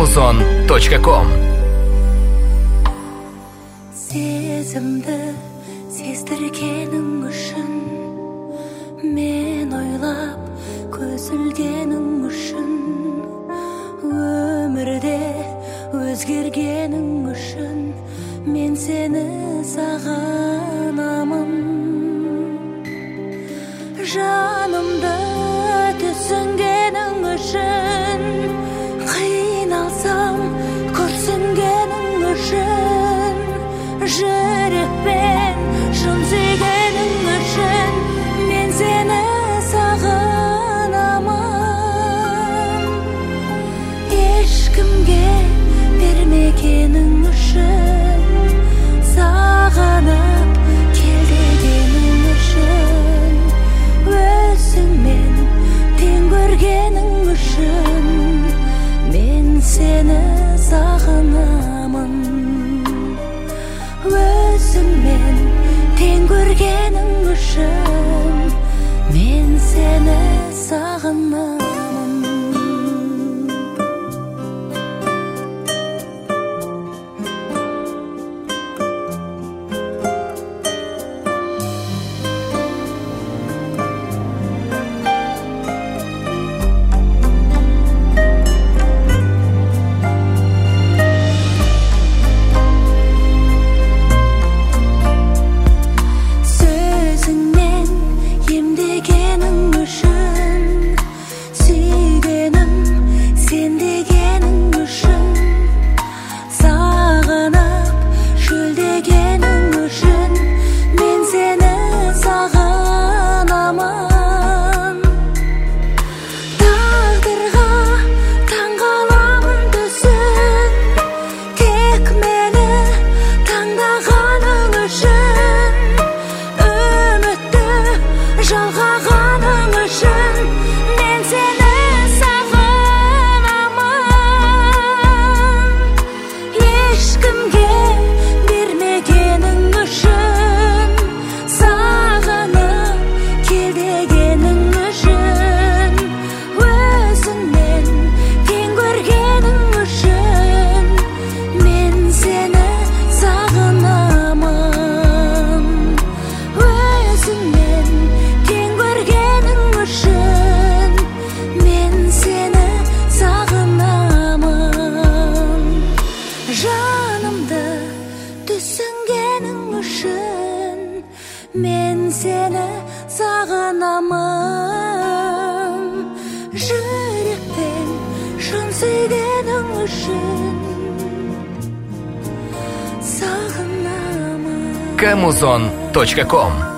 Amazon.com. Сезімді сездіргенің үшін, мен ойлап көз ілгенің үшін, өмірде өзгергенің үшін, мен сені сағынамын. Жанымды түсінгенің үшін, қиналсам көрсінгенің үшін, жүрекпен шын сүйгенің үшін, мен сені сағынамын. Ешкімге бермегенің үшін, сағынып кел дегенің үшін, өзіңмен тең көргенің үшін, мен сені сағынамын. Өзіңмен тең көргенің үшін, мен сені сағынамын. Amazon.com.